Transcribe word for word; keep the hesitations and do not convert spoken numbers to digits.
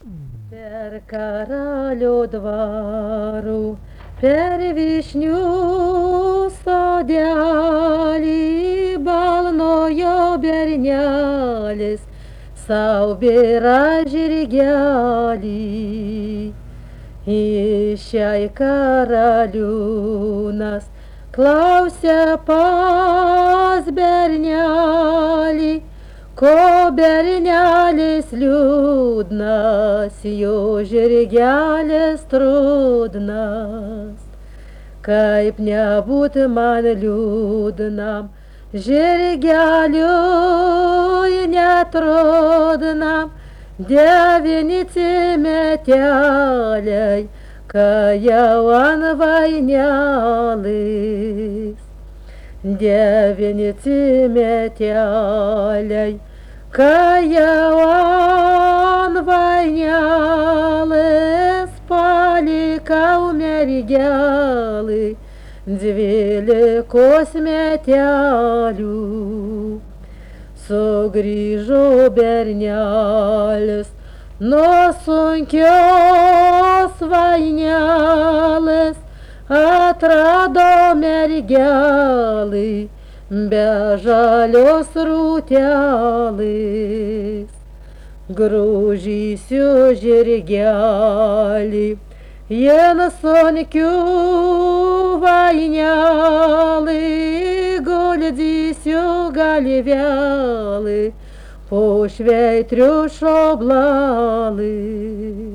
Per karalių dvarų, per vyšnių sodelį balnojo bernelis, sau bėra žirgelį. Išei karaliūnas, klausia pas bernelį, ko bernelis liūdnas, jo žirgelis trūdnas. Kaip nebūt man liūdnam, žirgeliui netrūdnam, devynici meteliai, kai jau ant vainelės. Devynici meteliai, kai jau ant vainelės, palikau mergelį dvylikos metelių. Sugrįžo bernelis nuo sunkios vainelės, atrado mergelį be žalios rūtelės. Grožysiu žirgelį, jien sunkiu vainelį, guldysiu galvelį po šveitriu šoblalį.